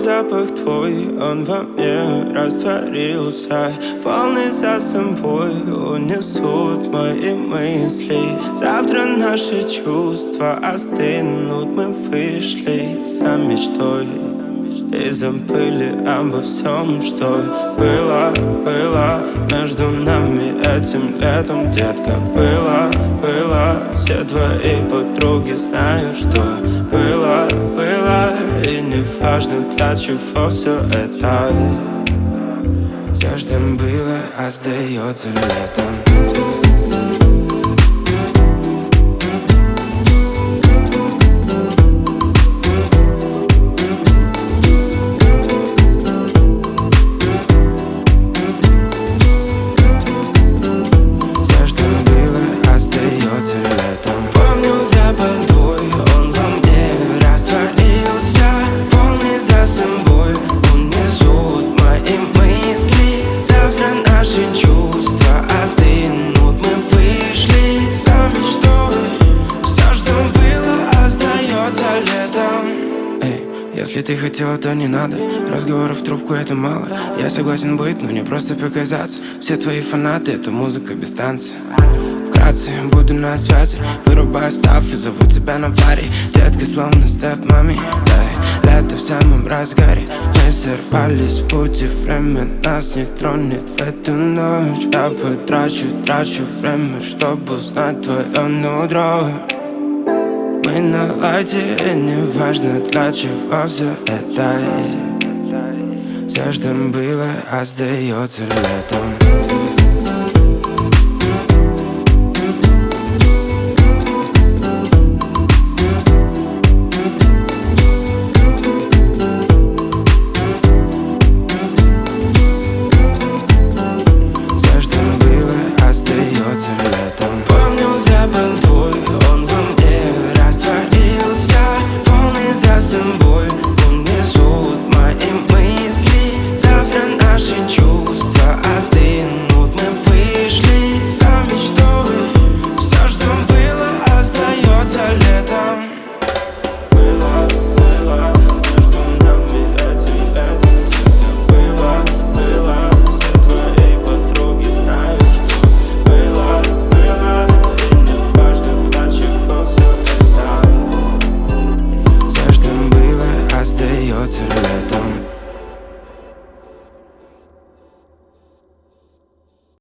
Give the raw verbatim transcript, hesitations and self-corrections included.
запах твой, он во мне растворился. Волны за собой унесут мои мысли. Завтра наши чувства остынут. Мы вышли за мечтой и забыли обо всем, что было, было между нами этим летом, детка. Было, было, все твои подруги знают, что было, было. И не важно, для чего все это. Все, что было, остается летом. Если ты хотела, то не надо. Разговоров в трубку это мало. Я согласен быть, но не просто показаться. Все твои фанаты — это музыка без танца. Вкратце, буду на связи. Вырубаю став и зову тебя на пари. Детка, словно степ-мами. Да, лето в самом разгаре. Мы сорвались в путь, и время нас не тронет в эту ночь. Я потрачу, трачу время, чтобы узнать твое нутро. Мы на лайте, и не важно, для чего все это. Все, что было, остается летом.